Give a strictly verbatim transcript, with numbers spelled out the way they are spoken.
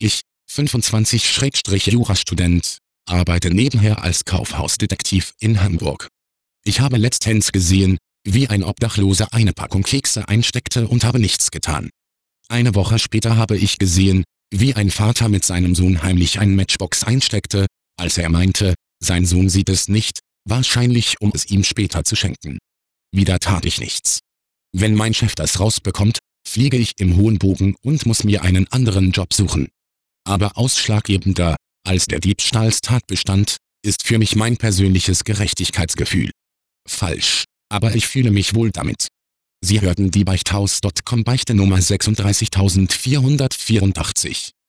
Ich, fünfundzwanzig-Jurastudent, arbeite nebenher als Kaufhausdetektiv in Hamburg. Ich habe letztens gesehen, wie ein Obdachloser eine Packung Kekse einsteckte und habe nichts getan. Eine Woche später habe ich gesehen, wie ein Vater mit seinem Sohn heimlich ein Matchbox einsteckte, als er meinte, sein Sohn sieht es nicht, wahrscheinlich um es ihm später zu schenken. Wieder tat ich nichts. Wenn mein Chef das rausbekommt, fliege ich im hohen Bogen und muss mir einen anderen Job suchen. Aber ausschlaggebender als der Diebstahlstatbestand ist für mich mein persönliches Gerechtigkeitsgefühl. Falsch, aber ich fühle mich wohl damit. Sie hörten die Beichthaus Punkt com Beichte Nummer sechsunddreißigtausendvierhundertvierundachtzig.